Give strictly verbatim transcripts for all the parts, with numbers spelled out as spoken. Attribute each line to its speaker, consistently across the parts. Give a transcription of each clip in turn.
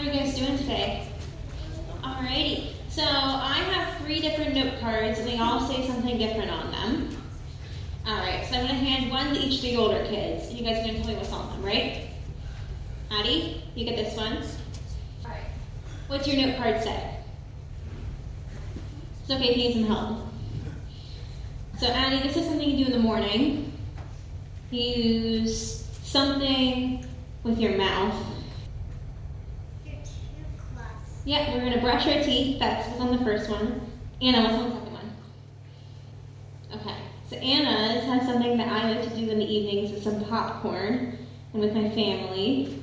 Speaker 1: are you guys doing today? Alrighty. So I have three different note cards and they all say something different on them. Alright, so I'm going to hand one to each of the older kids. And you guys are going to tell me what's on them, right? Addie, you get this one. Alright. What's your note card say? It's okay if you need some help. So Addie, this is something you do in the morning. Use something with your mouth.
Speaker 2: Your toothbrush.
Speaker 1: Yeah, we're going to brush our teeth. That's what's on the first one. Anna, what's on the second one? Okay. So Anna's has something that I like to do in the evenings with some popcorn and with my family.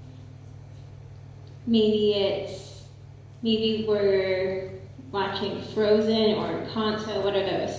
Speaker 1: Maybe it's, maybe we're watching Frozen or Encanto. What are those?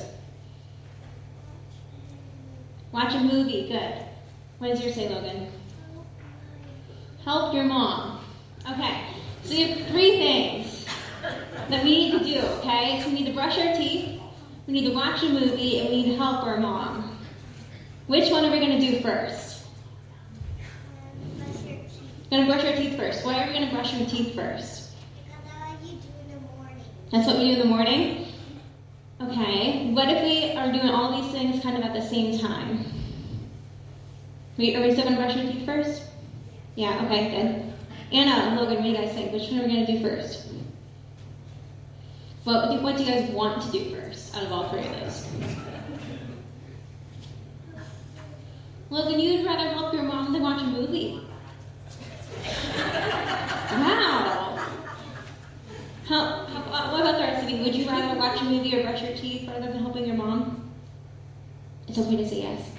Speaker 1: Watch a movie. Good. What does yours say, Logan? Help your mom. Okay. So we have three things that we need to do, okay? So we need to brush our teeth, we need to watch a movie, and we need to help our mom. Which one are we going to do first?
Speaker 2: Brush your teeth.
Speaker 1: We're going to brush our teeth first. Why are we going to brush our teeth first?
Speaker 2: Because that's what you do in the morning.
Speaker 1: That's what we do in the morning? Okay. What if we are doing all these things kind of at the same time? We, are we still going to brush our teeth first? Yeah, okay, good. Anna, Logan, what do you guys think? Which one are we going to do first? What do, what do you guys want to do first out of all three of those? Logan, you'd rather help your mom than watch a movie? Wow. How, how, what about the rest of you? Would you rather watch a movie or brush your teeth rather than helping your mom? It's okay to say yes.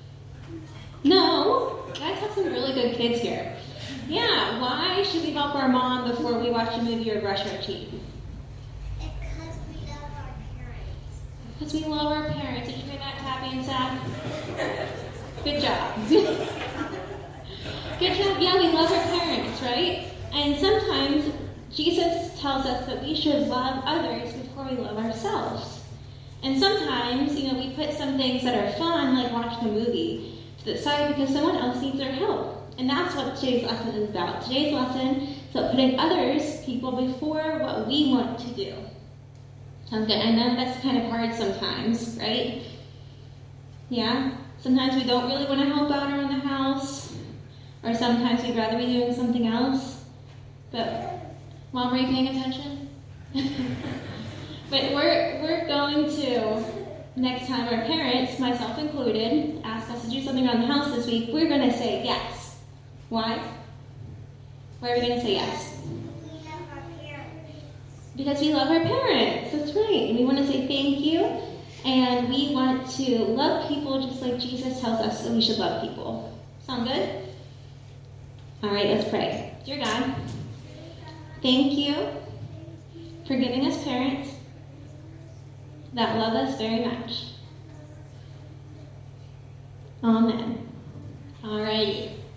Speaker 1: No. You guys have some really good kids here. Yeah, why should we help our mom before we watch a movie or brush our teeth?
Speaker 2: Because we love our parents.
Speaker 1: Because we love our parents. Did you hear that, Happy and Sad? Good job. Good job. Yeah, we love our parents, right? And sometimes Jesus tells us that we should love others before we love ourselves. And sometimes, you know, we put some things that are fun, like watching a movie, to the side because someone else needs our help. And that's what today's lesson is about. Today's lesson is about putting others, people, before what we want to do. Sounds good. I know that's kind of hard sometimes, right? Yeah? Sometimes we don't really want to help out around the house, or sometimes we'd rather be doing something else. But, Mom, are you paying attention? But we're, we're going to, next time our parents, myself included, ask us to do something around the house this week, we're going to say yes. Why? Why are we going to say yes?
Speaker 2: We love our parents.
Speaker 1: Because we love our parents. That's right. And we want to say thank you. And we want to love people just like Jesus tells us that we should love people. Sound good? All right, let's pray. Dear God, thank you for giving us parents that love us very much. Amen. All righty.